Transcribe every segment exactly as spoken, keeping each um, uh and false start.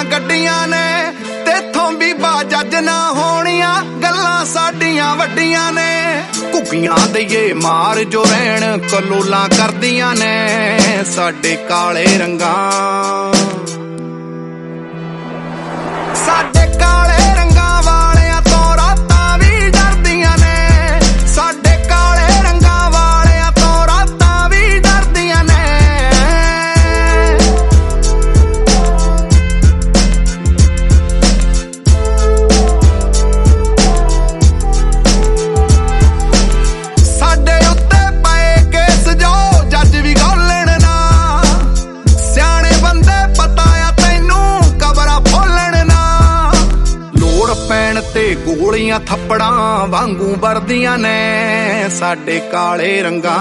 ਗੱਡੀਆਂ ਨੇ ਤੇਥੋਂ ਵੀ ਬਾਜੱਜ ਨਾ ਹੋਣੀਆਂ ਗੱਲਾਂ ਸਾਡੀਆਂ ਵੱਡੀਆਂ ਨੇ ਘੁੱਗੀਆਂ ਦਈਏ ਮਾਰ ਜੋ ਰਹਿਣ ਕਲੋਲਾਂ ਕਰਦੀਆਂ ਨੇ ਸਾਡੇ ਕਾਲੇ ਰੰਗਾਂ ਸਾਡੇ ਕਾਲੇ ਰੰਗਾਂ ਵਾਲਿਆਂ ਤੋਂ ਰਾਤਾਂ ਵੀ ਡਰਦੀਆਂ ਨੇ ਸਾਡੇ ਕਾਲੇ ਰੰਗਾਂ ਵਾਲਿਆਂ ਤੋਂ ਰਾਤਾਂ ਵੀ ਡਰਦੀਆਂ ਨੇ ਸਾਡੇ ਉੱਤੇ ਪਏ ਕੇਸ ਜੋ ਜੱਜ ਵੀ ਗੋਲਣ ਨਾ ਸਿਆਣੇ ਬੰਦੇ ਪਤਾ ਆ ਤੈਨੂੰ ਕਬਰਾਂ ਫੋਲਣ ਨਾ ਲੋੜ ਪੈਣ ਤੇ ਗੋਲੀਆਂ ਥੱਪੜਾਂ ਵਾਂਗੂ ਵਰਦੀਆਂ ਨੇ ਸਾਡੇ ਕਾਲੇ ਰੰਗਾਂ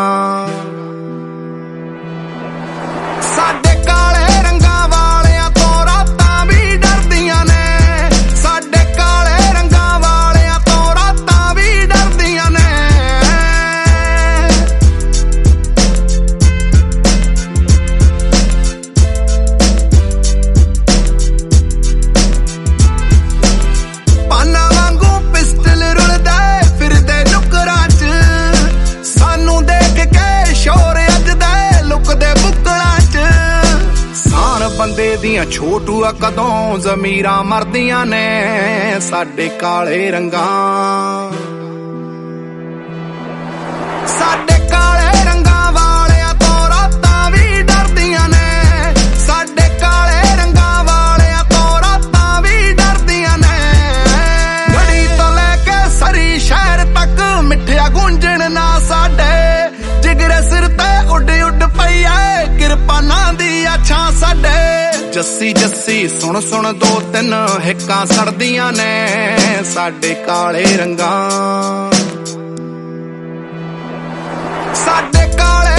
ਸਾਡੇ ਕਾਲੇ ਰੰਗਾਂ ਵਾਲਿਆਂ ਤੋਂ ਰਾਤਾਂ ਵੀ ਡਰਦੀਆਂ ਨੇ ਸਾਡੇ ਕਾਲੇ ਰੰਗਾਂ ਵਾਲਿਆਂ ਤੋਂ ਰਾਤਾਂ ਵੀ ਡਰਦੀਆਂ ਨੇ ਪਾਨਾ ਵਾਂਗੂ ਪਿਸਟਲ ਰੁਲਦੇ ਫਿਰਦੇ ਨੁਕਰਾਂ 'ਚ ਸਾਨੂੰ ਦੇਖ ਕੇ ਸ਼ੋਰ ਅੱਜਦੇ ਲੁਕਦੇ ਬੁੱਕਲਾਂ 'ਚ ਸਾਰ ਬੰਦੇ ਦੀਆਂ ਛੋਟੂਆ ਕਦੋਂ ਜ਼ਮੀਰਾਂ ਮਰਦੀਆਂ ਨੇ ਸਾਡੇ ਕਾਲੇ ਰੰਗਾਂ ਸਾਡੇ ਕਾਲੇ ਰੰਗਾਂ ਵਾਲਿਆਂ ਤੋਂ ਰਾਤਾਂ ਵੀ ਡਰਦੀਆਂ ਨੇ ਸਾਡੇ ਕਾਲੇ ਰੰਗਾਂ ਵਾਲਿਆਂ ਤੋਂ ਰਾਤਾਂ ਵੀ ਡਰਦੀਆਂ ਨੇ ਗੜੀ ਤੋਂ ਲੈ ਕੇ ਸਰੀ ਸ਼ਹਿਰ ਤੱਕ ਮਿੱਠਿਆ ਗੁੰਝਣ ਨਾ ਸਾਡੇ ਜਿਗਰੇ ਸਿਰ ਤੇ ਉੱਡ ਉੱਡ ਪਈ ਏ ਕਿਰਪਾਨਾਂ ਦੀ ਅੱਛਾ ਸਾਡੇ ਜੱਸੀ ਜੱਸੀ ਸੁਣ ਸੁਣ ਦੋ ਤਿੰਨ ਹਿੱਕਾਂ ਸੜਦੀਆਂ ਨੇ ਸਾਡੇ ਕਾਲੇ ਰੰਗਾਂ ਸਾਡੇ ਕਾਲੇ